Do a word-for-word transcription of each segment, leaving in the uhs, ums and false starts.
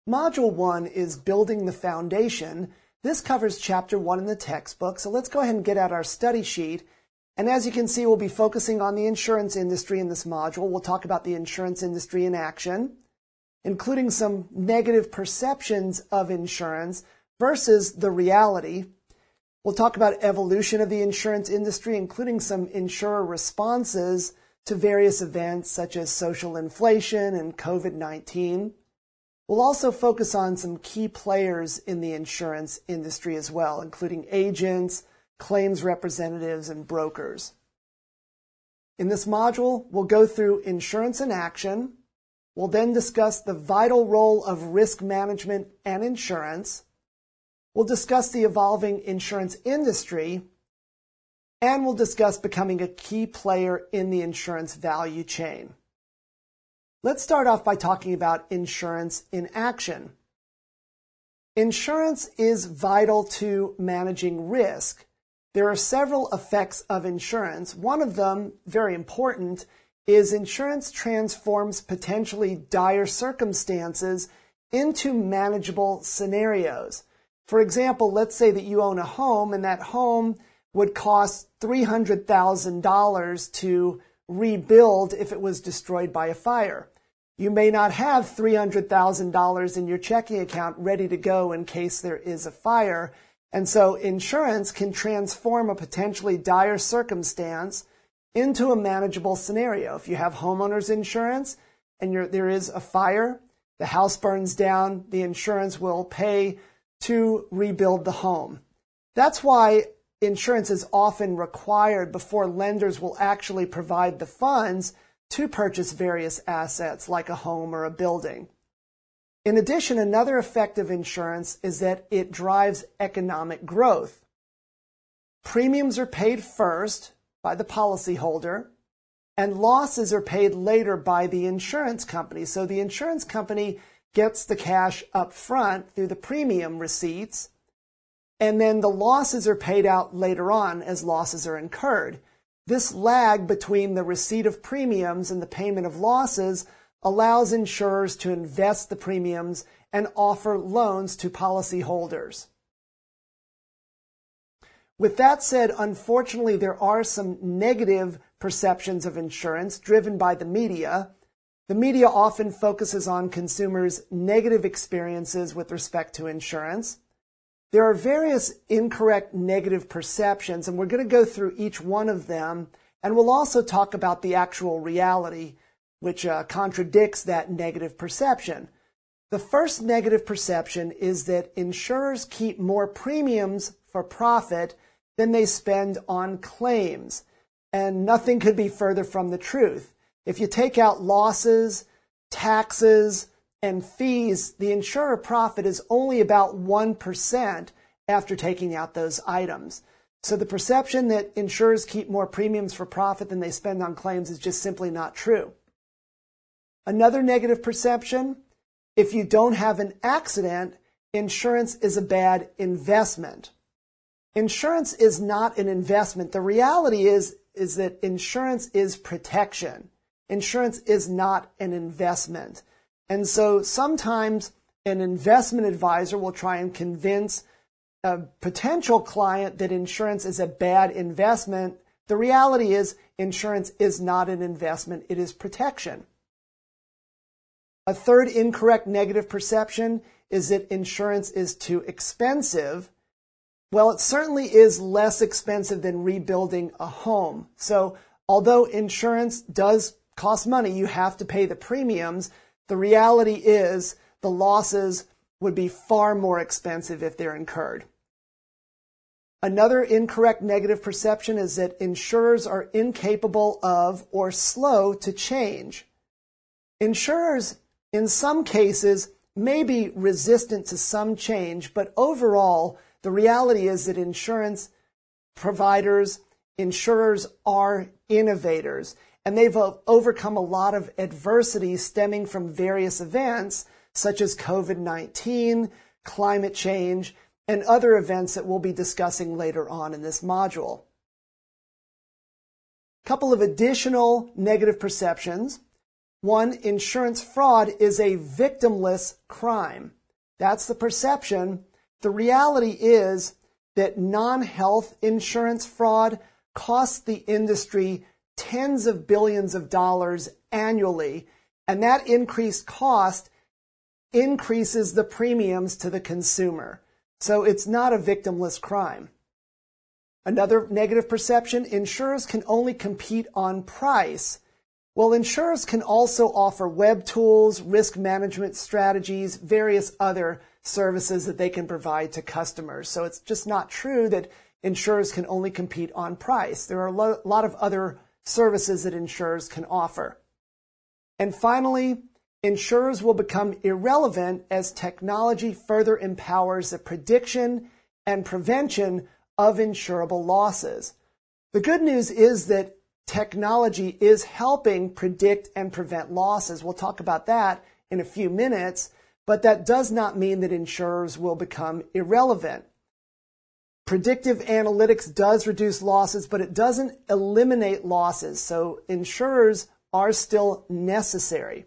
Module one is Building the Foundation. This covers Chapter one in the textbook, so let's go ahead and get out our study sheet. And as you can see, we'll be focusing on the insurance industry in this module. We'll talk about the insurance industry in action, including some negative perceptions of insurance versus the reality. We'll talk about evolution of the insurance industry, including some insurer responses to various events such as social inflation and COVID nineteen. We'll also focus on some key players in the insurance industry as well, including agents, claims representatives, and brokers. In this module, we'll go through insurance in action. We'll then discuss the vital role of risk management and insurance. We'll discuss the evolving insurance industry, and we'll discuss becoming a key player in the insurance value chain. Let's start off by talking about insurance in action. Insurance is vital to managing risk. There are several effects of insurance. One of them, very important, is insurance transforms potentially dire circumstances into manageable scenarios. For example, let's say that you own a home and that home would cost three hundred thousand dollars to rebuild if it was destroyed by a fire. You may not have three hundred thousand dollars in your checking account ready to go in case there is a fire. And so insurance can transform a potentially dire circumstance into a manageable scenario. If you have homeowners insurance and you're, there is a fire, the house burns down, the insurance will pay to rebuild the home. That's why insurance is often required before lenders will actually provide the funds to purchase various assets like a home or a building. In addition, another effect of insurance is that it drives economic growth. Premiums are paid first by the policyholder, and losses are paid later by the insurance company. So the insurance company gets the cash up front through the premium receipts, and then the losses are paid out later on as losses are incurred. This lag between the receipt of premiums and the payment of losses allows insurers to invest the premiums and offer loans to policyholders. With that said, unfortunately, there are some negative perceptions of insurance driven by the media. The media often focuses on consumers' negative experiences with respect to insurance. There are various incorrect negative perceptions, and we're going to go through each one of them, and we'll also talk about the actual reality, which uh, contradicts that negative perception. The first negative perception is that insurers keep more premiums for profit than they spend on claims, and nothing could be further from the truth. If you take out losses, taxes, and fees, the insurer profit is only about one percent after taking out those items. So the perception that insurers keep more premiums for profit than they spend on claims is just simply not true. Another negative perception, if you don't have an accident, insurance is a bad investment. Insurance is not an investment. The reality is, is that insurance is protection. Insurance is not an investment. And so sometimes an investment advisor will try and convince a potential client that insurance is a bad investment. The reality is insurance is not an investment. It is protection. A third incorrect negative perception is that insurance is too expensive. Well, it certainly is less expensive than rebuilding a home. So although insurance does cost money, you have to pay the premiums. The reality is the losses would be far more expensive if they're incurred. Another incorrect negative perception is that insurers are incapable of or slow to change. Insurers, in some cases, may be resistant to some change, but overall, the reality is that insurance providers, insurers are innovators, and they've overcome a lot of adversity stemming from various events such as COVID nineteen, climate change, and other events that we'll be discussing later on in this module. A couple of additional negative perceptions. One, insurance fraud is a victimless crime. That's the perception. The reality is that non-health insurance fraud costs the industry tens of billions of dollars annually, and that increased cost increases the premiums to the consumer. So it's not a victimless crime. Another negative perception, insurers can only compete on price. Well, insurers can also offer web tools, risk management strategies, various other services that they can provide to customers. So it's just not true that insurers can only compete on price. There are a lo- lot of other services that insurers can offer. And finally, insurers will become irrelevant as technology further empowers the prediction and prevention of insurable losses. The good news is that technology is helping predict and prevent losses. We'll talk about that in a few minutes, but that does not mean that insurers will become irrelevant. Predictive analytics does reduce losses, but it doesn't eliminate losses, so insurers are still necessary.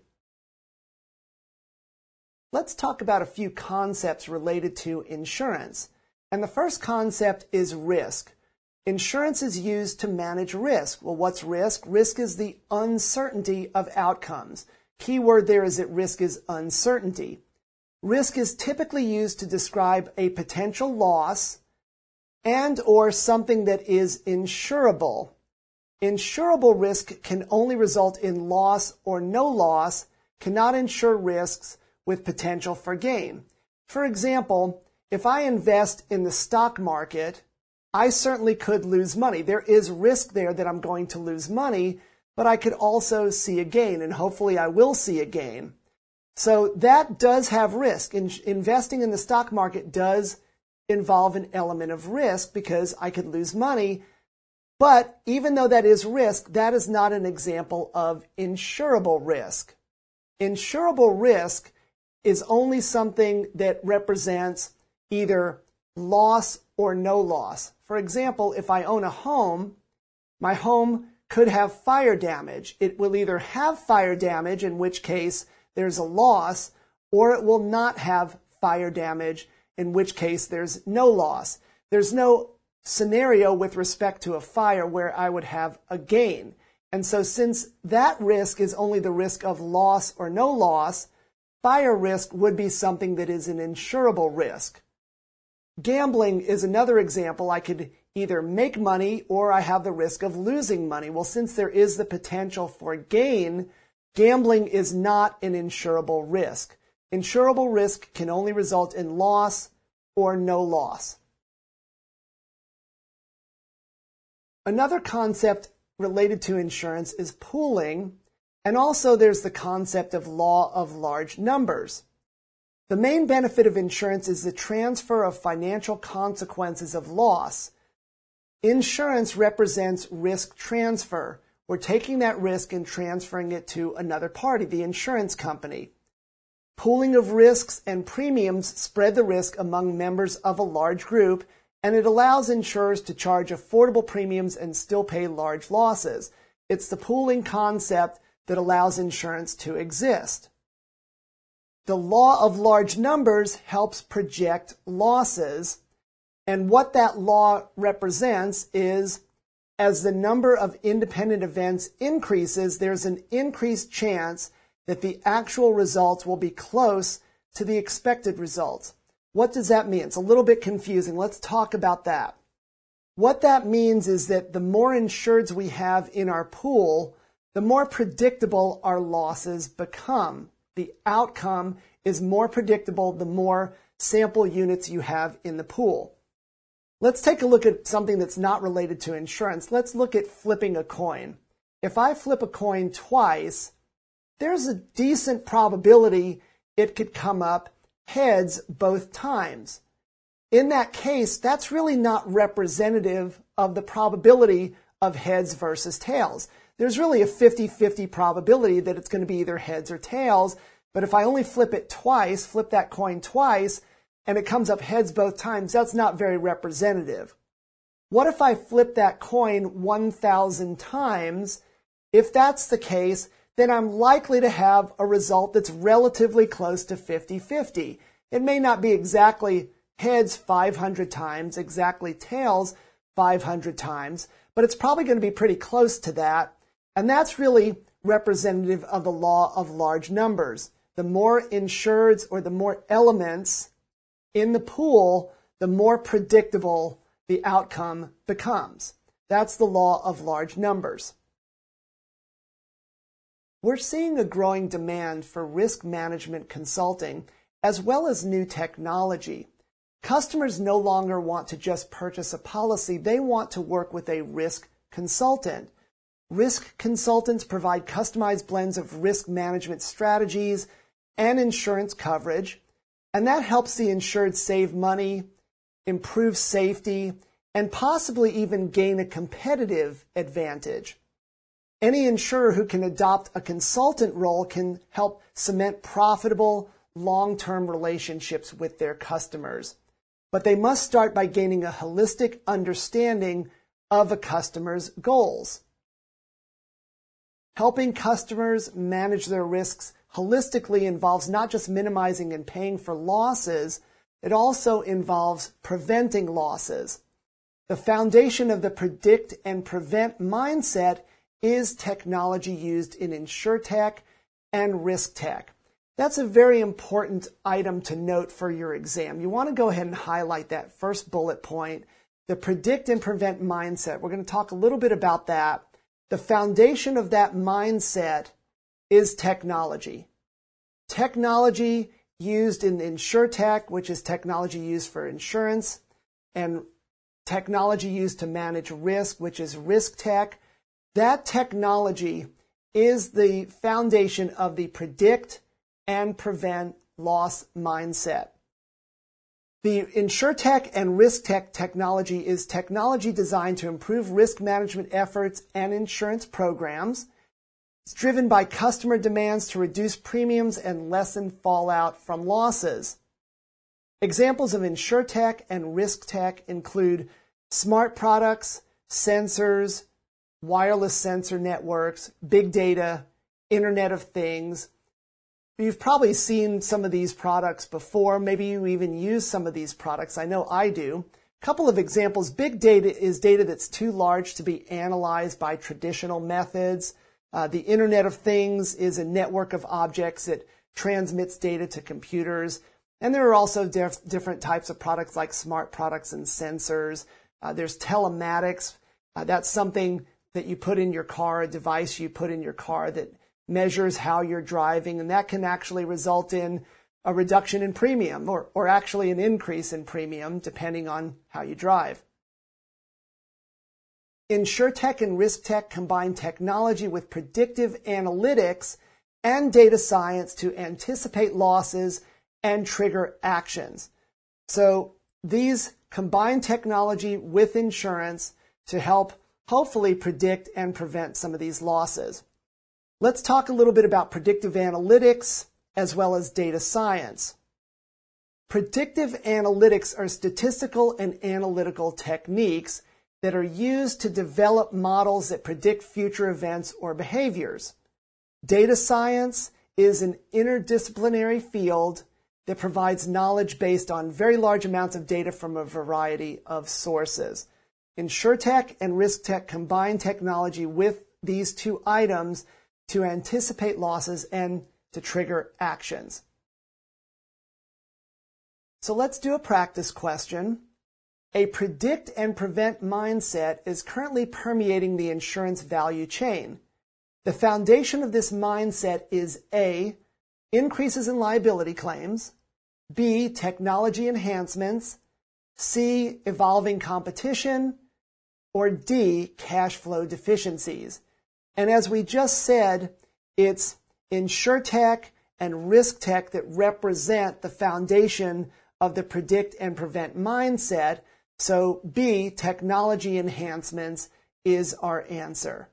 Let's talk about a few concepts related to insurance. And the first concept is risk. Insurance is used to manage risk. Well, what's risk? Risk is the uncertainty of outcomes. Key word there is that risk is uncertainty. Risk is typically used to describe a potential loss and or something that is insurable. Insurable risk can only result in loss or no loss, cannot insure risks with potential for gain. For example, if I invest in the stock market, I certainly could lose money. There is risk there that I'm going to lose money, but I could also see a gain, and hopefully I will see a gain. So that does have risk. In- investing in the stock market does involve an element of risk because I could lose money. But even though that is risk, that is not an example of insurable risk. Insurable risk is only something that represents either loss or no loss. For example, if I own a home, my home could have fire damage. It will either have fire damage, in which case there's a loss, or it will not have fire damage, in which case there's no loss. There's no scenario with respect to a fire where I would have a gain. And so since that risk is only the risk of loss or no loss, fire risk would be something that is an insurable risk. Gambling is another example. I could either make money or I have the risk of losing money. Well, since there is the potential for gain, gambling is not an insurable risk. Insurable risk can only result in loss or no loss. Another concept related to insurance is pooling, and also there's the concept of law of large numbers. The main benefit of insurance is the transfer of financial consequences of loss. Insurance represents risk transfer. We're taking that risk and transferring it to another party, the insurance company. Pooling of risks and premiums spread the risk among members of a large group, and it allows insurers to charge affordable premiums and still pay large losses. It's the pooling concept that allows insurance to exist. The law of large numbers helps project losses, and what that law represents is as the number of independent events increases, there's an increased chance that the actual results will be close to the expected results. What does that mean? It's a little bit confusing. Let's talk about that. What that means is that the more insureds we have in our pool, the more predictable our losses become. The outcome is more predictable the more sample units you have in the pool. Let's take a look at something that's not related to insurance. Let's look at flipping a coin. If I flip a coin twice, there's a decent probability it could come up heads both times. In that case, that's really not representative of the probability of heads versus tails. There's really a fifty-fifty probability that it's going to be either heads or tails, but if I only flip it twice, flip that coin twice, and it comes up heads both times, that's not very representative. What if I flip that coin one thousand times? If that's the case, then I'm likely to have a result that's relatively close to fifty-fifty. It may not be exactly heads five hundred times, exactly tails five hundred times, but it's probably going to be pretty close to that. And that's really representative of the law of large numbers. The more insureds or the more elements in the pool, the more predictable the outcome becomes. That's the law of large numbers. We're seeing a growing demand for risk management consulting as well as new technology. Customers no longer want to just purchase a policy. They want to work with a risk consultant. Risk consultants provide customized blends of risk management strategies and insurance coverage, and that helps the insured save money, improve safety, and possibly even gain a competitive advantage. Any insurer who can adopt a consultant role can help cement profitable, long-term relationships with their customers. But they must start by gaining a holistic understanding of a customer's goals. Helping customers manage their risks holistically involves not just minimizing and paying for losses, it also involves preventing losses. The foundation of the predict and prevent mindset is technology used in InsurTech and RiskTech. That's a very important item to note for your exam. You want to go ahead and highlight that first bullet point, the predict and prevent mindset. We're going to talk a little bit about that. The foundation of that mindset is technology. Technology used in InsurTech, which is technology used for insurance, and technology used to manage risk, which is RiskTech. That technology is the foundation of the predict and prevent loss mindset. The InsurTech and RiskTech technology is technology designed to improve risk management efforts and insurance programs. It's driven by customer demands to reduce premiums and lessen fallout from losses. Examples of InsurTech and RiskTech include smart products, sensors, wireless sensor networks, big data, Internet of Things. You've probably seen some of these products before. Maybe you even use some of these products. I know I do. A couple of examples. Big data is data that's too large to be analyzed by traditional methods. Uh, the Internet of Things is a network of objects that transmits data to computers. And there are also diff- different types of products like smart products and sensors. Uh, there's telematics. Uh, that's something that you put in your car, a device you put in your car that measures how you're driving, and that can actually result in a reduction in premium or, or actually an increase in premium depending on how you drive. InsurTech and RiskTech combine technology with predictive analytics and data science to anticipate losses and trigger actions. So these combine technology with insurance to help hopefully predict and prevent some of these losses. Let's talk a little bit about predictive analytics as well as data science. Predictive analytics are statistical and analytical techniques that are used to develop models that predict future events or behaviors. Data science is an interdisciplinary field that provides knowledge based on very large amounts of data from a variety of sources. InsurTech and RiskTech combine technology with these two items to anticipate losses and to trigger actions. So let's do a practice question. A predict and prevent mindset is currently permeating the insurance value chain. The foundation of this mindset is A, increases in liability claims, B, technology enhancements, C, evolving competition, or D, cash flow deficiencies. And as we just said, it's InsurTech and RiskTech that represent the foundation of the predict and prevent mindset. So B, technology enhancements, is our answer.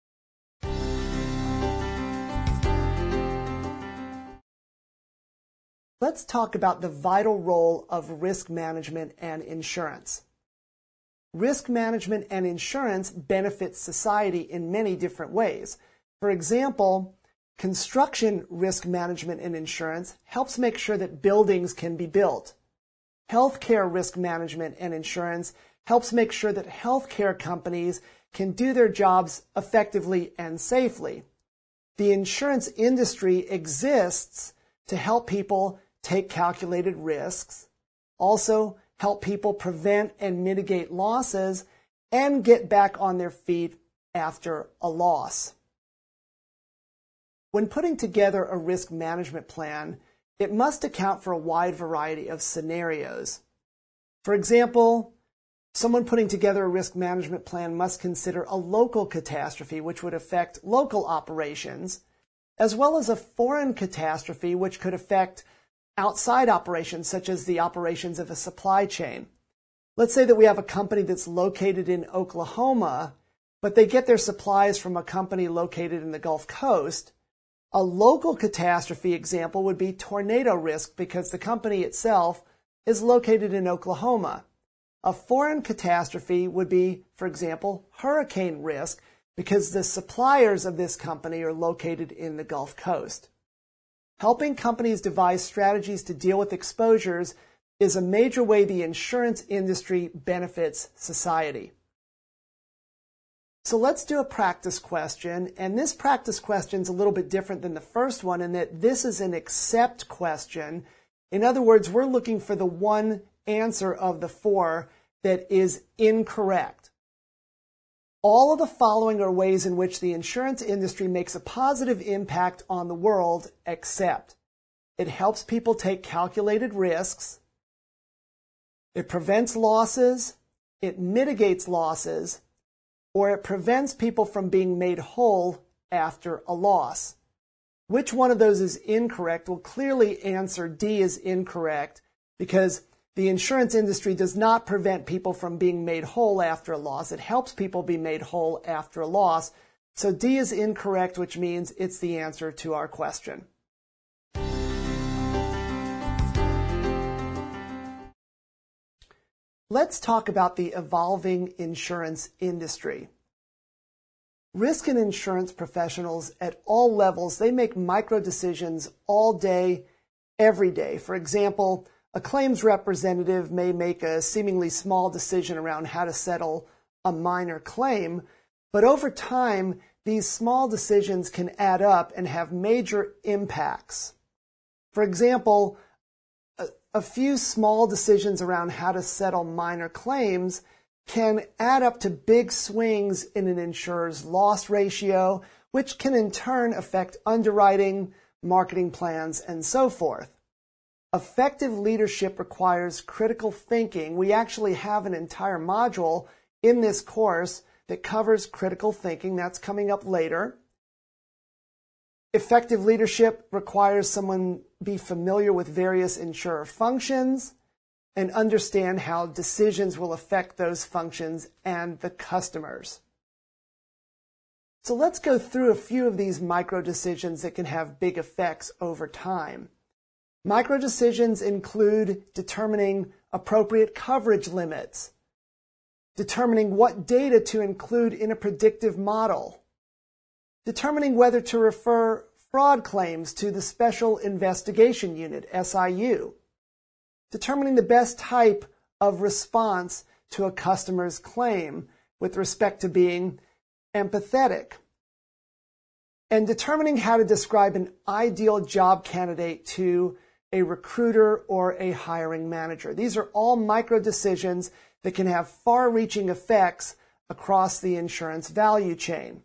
Let's talk about the vital role of risk management and insurance. Risk management and insurance benefit society in many different ways. For example, Construction risk management and insurance helps make sure that buildings can be built. Healthcare risk management and insurance helps make sure that healthcare companies can do their jobs effectively and safely. The insurance industry exists to help people take calculated risks, also help people prevent and mitigate losses, and get back on their feet after a loss. When putting together a risk management plan, it must account for a wide variety of scenarios. For example, someone putting together a risk management plan must consider a local catastrophe, which would affect local operations, as well as a foreign catastrophe, which could affect outside operations, such as the operations of a supply chain. Let's say that we have a company that's located in Oklahoma, but they get their supplies from a company located in the Gulf Coast. A local catastrophe example would be tornado risk because the company itself is located in Oklahoma. A foreign catastrophe would be, for example, hurricane risk because the suppliers of this company are located in the Gulf Coast. Helping companies devise strategies to deal with exposures is a major way the insurance industry benefits society. So let's do a practice question, and this practice question is a little bit different than the first one in that this is an accept question. In other words, we're looking for the one answer of the four that is incorrect. All of the following are ways in which the insurance industry makes a positive impact on the world, except it helps people take calculated risks, it prevents losses, it mitigates losses, or it prevents people from being made whole after a loss. Which one of those is incorrect? Well, clearly answer D is incorrect because the insurance industry does not prevent people from being made whole after a loss. It helps people be made whole after a loss. So D is incorrect, which means it's the answer to our question. Let's talk about the evolving insurance industry. Risk and insurance professionals at all levels, they make micro decisions all day, every day. For example, a claims representative may make a seemingly small decision around how to settle a minor claim, but over time, these small decisions can add up and have major impacts. For example, a few small decisions around how to settle minor claims can add up to big swings in an insurer's loss ratio, which can in turn affect underwriting, marketing plans, and so forth. Effective leadership requires critical thinking. We actually have an entire module in this course that covers critical thinking. That's coming up later. Effective leadership requires someone be familiar with various insurer functions and understand how decisions will affect those functions and the customers. So let's go through a few of these micro decisions that can have big effects over time. Micro decisions include determining appropriate coverage limits, determining what data to include in a predictive model, determining whether to refer fraud claims to the Special Investigation Unit, S I U, determining the best type of response to a customer's claim with respect to being empathetic, and determining how to describe an ideal job candidate to a recruiter or a hiring manager. These are all micro decisions that can have far-reaching effects across the insurance value chain.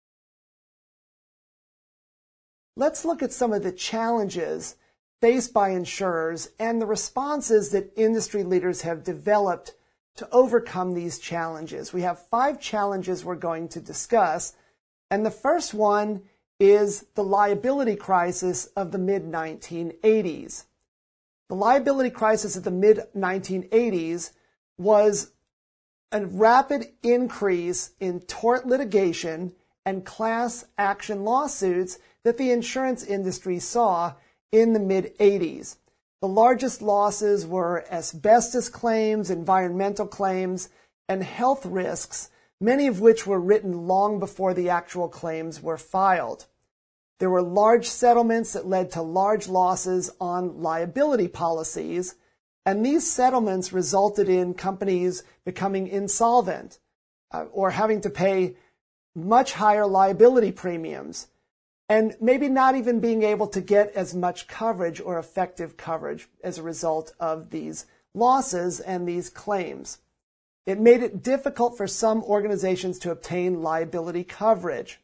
Let's look at some of the challenges faced by insurers and the responses that industry leaders have developed to overcome these challenges. We have five challenges we're going to discuss, and the first one is the liability crisis of the mid nineteen eighties. The liability crisis of the mid nineteen eighties was a rapid increase in tort litigation and class action lawsuits that the insurance industry saw in the mid eighties. The largest losses were asbestos claims, environmental claims, and health risks, many of which were written long before the actual claims were filed. There were large settlements that led to large losses on liability policies, and these settlements resulted in companies becoming insolvent uh, or having to pay much higher liability premiums, and maybe not even being able to get as much coverage or effective coverage as a result of these losses and these claims. It made it difficult for some organizations to obtain liability coverage.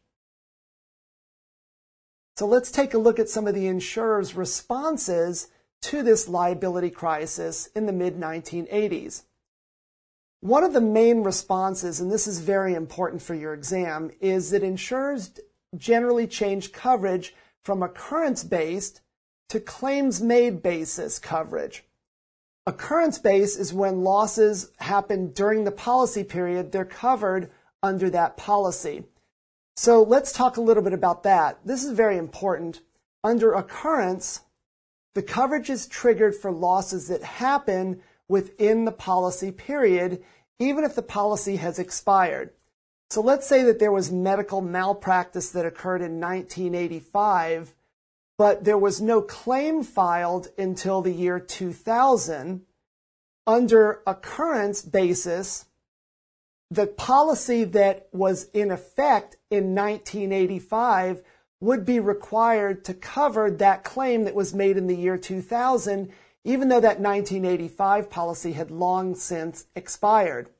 So let's take a look at some of the insurers' responses to this liability crisis in the mid nineteen eighties. One of the main responses, and this is very important for your exam, is that insurers generally change coverage from occurrence-based to claims-made basis coverage. Occurrence-based is when losses happen during the policy period. They're covered under that policy. So let's talk a little bit about that. This is very important. Under occurrence, the coverage is triggered for losses that happen within the policy period, even if the policy has expired. So let's say that there was medical malpractice that occurred in nineteen eighty-five, but there was no claim filed until the year two thousand. Under occurrence basis, the policy that was in effect in nineteen eighty-five would be required to cover that claim that was made in the year two thousand, even though that nineteen eighty-five policy had long since expired.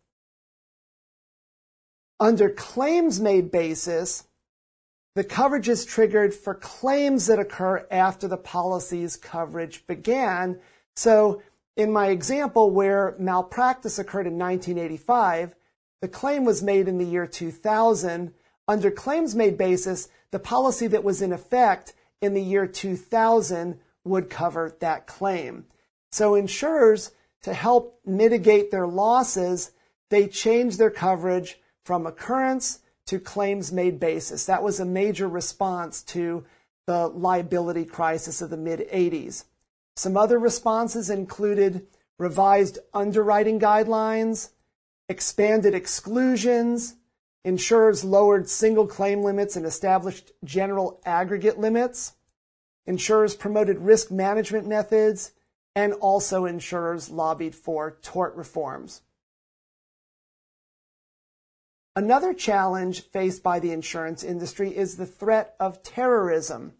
Under claims-made basis, the coverage is triggered for claims that occur after the policy's coverage began. So in my example where malpractice occurred in nineteen eighty-five, the claim was made in the year two thousand. Under claims-made basis, the policy that was in effect in the year two thousand would cover that claim. So insurers, to help mitigate their losses, they change their coverage from occurrence to claims-made basis. That was a major response to the liability crisis of the mid eighties. Some other responses included revised underwriting guidelines, expanded exclusions, insurers lowered single claim limits and established general aggregate limits, insurers promoted risk management methods, and also insurers lobbied for tort reforms. Another challenge faced by the insurance industry is the threat of terrorism.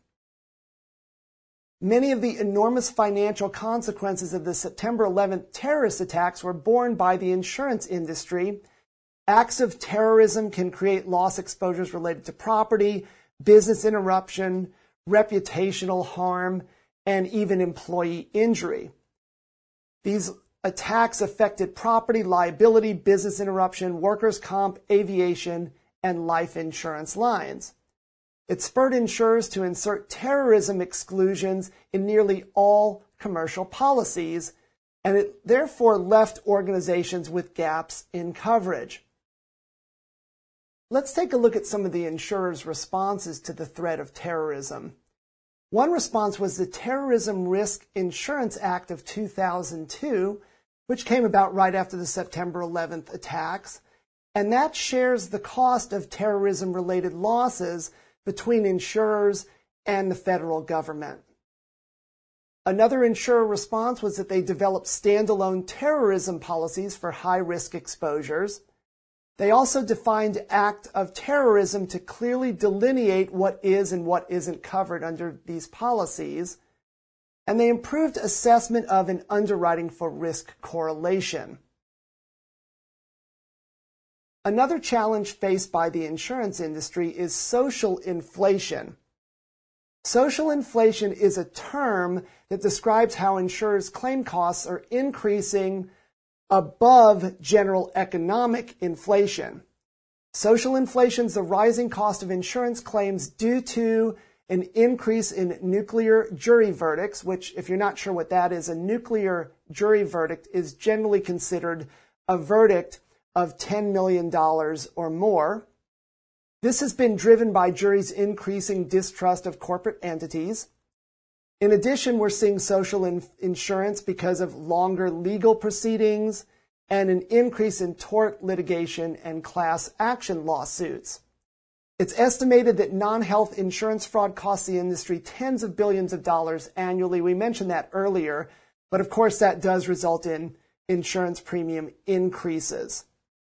Many of the enormous financial consequences of the September eleventh terrorist attacks were borne by the insurance industry. Acts of terrorism can create loss exposures related to property, business interruption, reputational harm, and even employee injury. These attacks affected property, liability, business interruption, workers' comp, aviation, and life insurance lines. It spurred insurers to insert terrorism exclusions in nearly all commercial policies, and it therefore left organizations with gaps in coverage. Let's take a look at some of the insurers' responses to the threat of terrorism. One response was the Terrorism Risk Insurance Act of two thousand two, which came about right after the September eleventh attacks, and that shares the cost of terrorism-related losses between insurers and the federal government. Another insurer response was that they developed standalone terrorism policies for high-risk exposures. They also defined act of terrorism to clearly delineate what is and what isn't covered under these policies. And they improved assessment of and underwriting for risk correlation. Another challenge faced by the insurance industry is social inflation. Social inflation is a term that describes how insurers' claim costs are increasing above general economic inflation. Social inflation is the rising cost of insurance claims due to an increase in nuclear jury verdicts, which, if you're not sure what that is, a nuclear jury verdict is generally considered a verdict of ten million dollars or more. This has been driven by juries' increasing distrust of corporate entities. In addition, we're seeing social in- insurance because of longer legal proceedings and an increase in tort litigation and class action lawsuits. It's estimated that non-health insurance fraud costs the industry tens of billions of dollars annually. We mentioned that earlier, but of course that does result in insurance premium increases.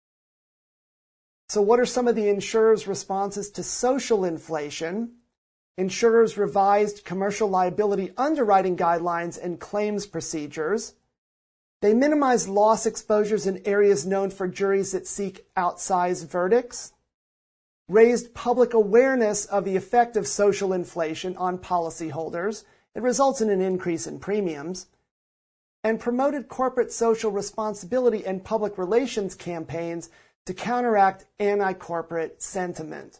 So what are some of the insurers' responses to social inflation? Insurers revised commercial liability underwriting guidelines and claims procedures. They minimized loss exposures in areas known for juries that seek outsized verdicts. Raised public awareness of the effect of social inflation on policyholders. It results in an increase in premiums. And promoted corporate social responsibility and public relations campaigns to counteract anti-corporate sentiment.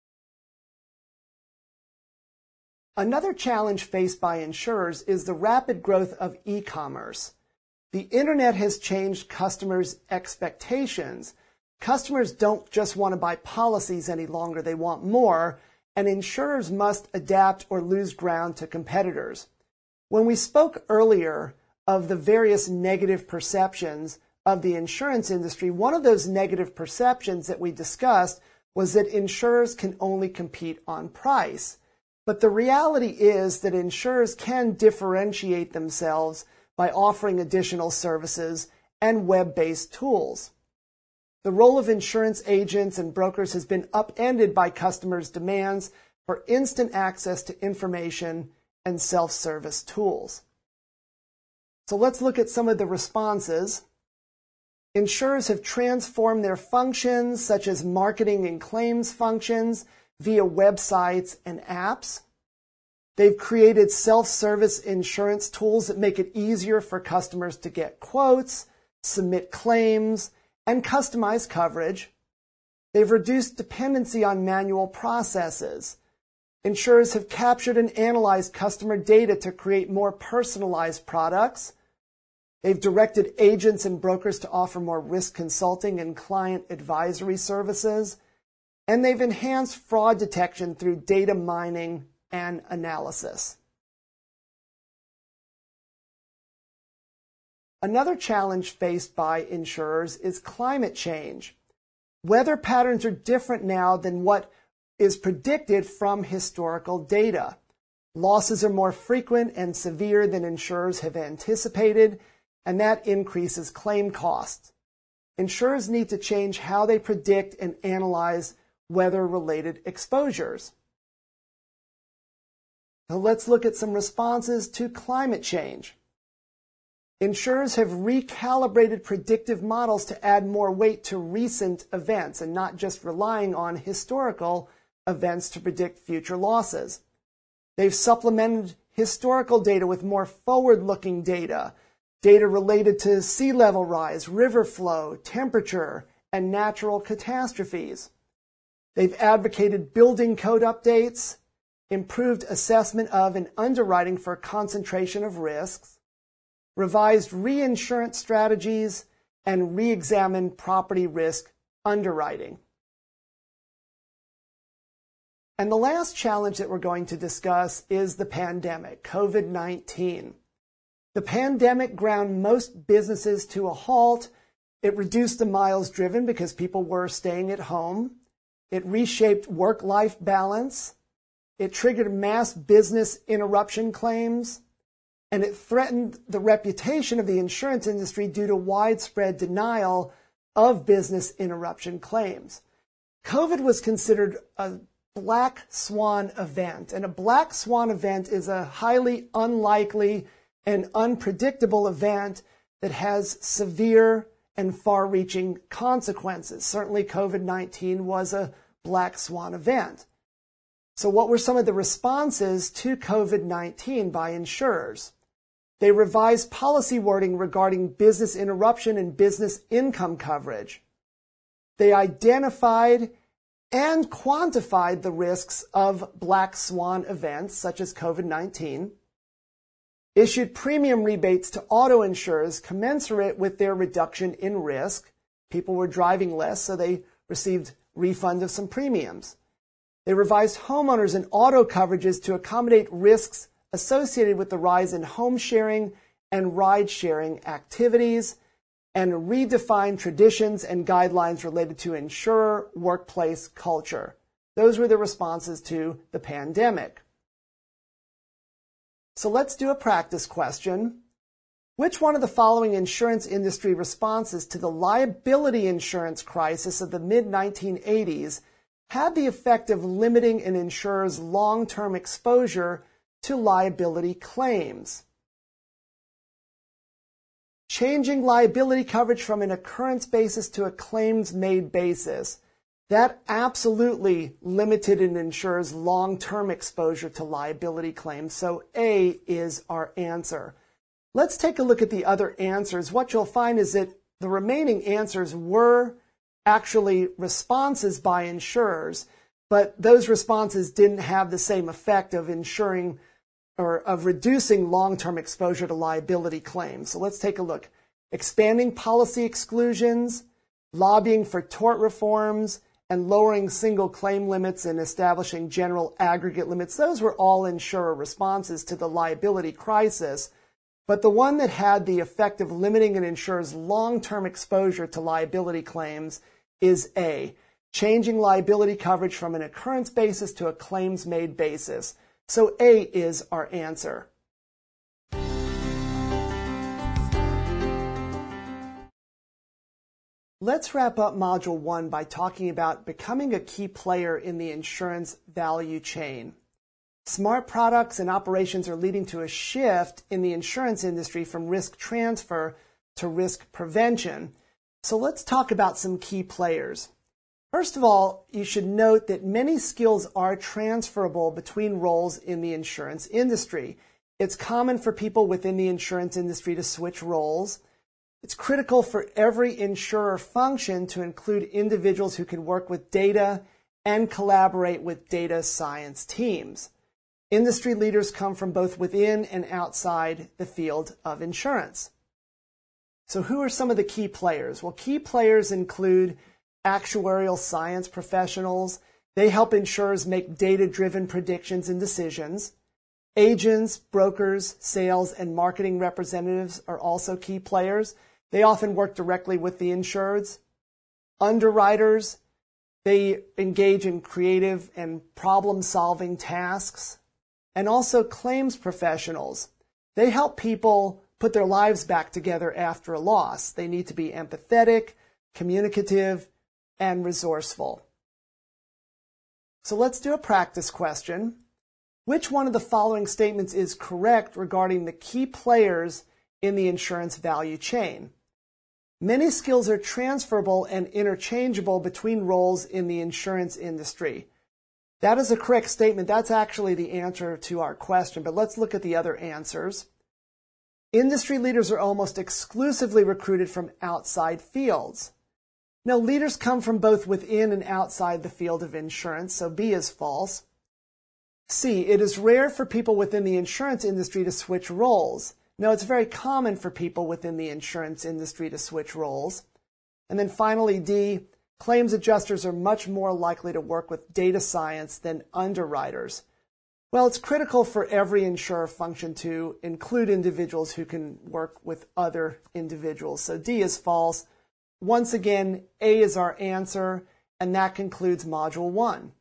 Another challenge faced by insurers is the rapid growth of e-commerce. The internet has changed customers' expectations. Customers don't just want to buy policies any longer, they want more, and insurers must adapt or lose ground to competitors. When we spoke earlier of the various negative perceptions of the insurance industry, one of those negative perceptions that we discussed was that insurers can only compete on price. But the reality is that insurers can differentiate themselves by offering additional services and web-based tools. The role of insurance agents and brokers has been upended by customers' demands for instant access to information and self-service tools. So let's look at some of the responses. Insurers have transformed their functions, such as marketing and claims functions, via websites and apps. They've created self-service insurance tools that make it easier for customers to get quotes, submit claims, and customize coverage. They've reduced dependency on manual processes. Insurers have captured and analyzed customer data to create more personalized products. They've directed agents and brokers to offer more risk consulting and client advisory services. And they've enhanced fraud detection through data mining and analysis. Another challenge faced by insurers is climate change. Weather patterns are different now than what is predicted from historical data. Losses are more frequent and severe than insurers have anticipated, and that increases claim costs. Insurers need to change how they predict and analyze weather-related exposures. So let's look at some responses to climate change. Insurers have recalibrated predictive models to add more weight to recent events and not just relying on historical events to predict future losses. They've supplemented historical data with more forward-looking data, data related to sea level rise, river flow, temperature, and natural catastrophes. They've advocated building code updates, improved assessment of and underwriting for concentration of risks, revised reinsurance strategies, and re-examined property risk underwriting. And the last challenge that we're going to discuss is the pandemic, COVID nineteen. The pandemic ground most businesses to a halt. It reduced the miles driven because people were staying at home. It reshaped work-life balance. It triggered mass business interruption claims. And it threatened the reputation of the insurance industry due to widespread denial of business interruption claims. COVID was considered a black swan event, and a black swan event is a highly unlikely and unpredictable event that has severe and far-reaching consequences. Certainly COVID nineteen was a black swan event. So what were some of the responses to COVID nineteen by insurers? They revised policy wording regarding business interruption and business income coverage. They identified and quantified the risks of black swan events, such as COVID nineteen, issued premium rebates to auto insurers commensurate with their reduction in risk. People were driving less, so they received refund of some premiums. They revised homeowners and auto coverages to accommodate risks associated with the rise in home sharing and ride sharing activities, and redefined traditions and guidelines related to insurer workplace culture. Those were the responses to the pandemic. So let's do a practice question. Which one of the following insurance industry responses to the liability insurance crisis of the mid nineteen eighties had the effect of limiting an insurer's long-term exposure to liability claims? Changing liability coverage from an occurrence basis to a claims-made basis. That absolutely limited an insurer's long-term exposure to liability claims, so A is our answer. Let's take a look at the other answers. What you'll find is that the remaining answers were actually responses by insurers, but those responses didn't have the same effect of ensuring or of reducing long-term exposure to liability claims. So let's take a look. Expanding policy exclusions, lobbying for tort reforms, and lowering single claim limits and establishing general aggregate limits. Those were all insurer responses to the liability crisis. But the one that had the effect of limiting an insurer's long-term exposure to liability claims is A, changing liability coverage from an occurrence basis to a claims-made basis. So A is our answer. Let's wrap up Module one by talking about becoming a key player in the insurance value chain. Smart products and operations are leading to a shift in the insurance industry from risk transfer to risk prevention. So let's talk about some key players. First of all, you should note that many skills are transferable between roles in the insurance industry. It's common for people within the insurance industry to switch roles. It's critical for every insurer function to include individuals who can work with data and collaborate with data science teams. Industry leaders come from both within and outside the field of insurance. So who are some of the key players? Well, key players include actuarial science professionals. They help insurers make data-driven predictions and decisions. Agents, brokers, sales, and marketing representatives are also key players. They often work directly with the insureds. Underwriters, they engage in creative and problem-solving tasks. And also claims professionals. They help people put their lives back together after a loss. They need to be empathetic, communicative, and resourceful. So let's do a practice question. Which one of the following statements is correct regarding the key players in the insurance value chain? Many skills are transferable and interchangeable between roles in the insurance industry. That is a correct statement. That's actually the answer to our question, but let's look at the other answers. Industry leaders are almost exclusively recruited from outside fields. Now, leaders come from both within and outside the field of insurance, so B is false. C, it is rare for people within the insurance industry to switch roles. No, it's very common for people within the insurance industry to switch roles. And then finally, D, claims adjusters are much more likely to work with data science than underwriters. Well, it's critical for every insurer function to include individuals who can work with other individuals. So D is false. Once again, A is our answer, and that concludes Module one.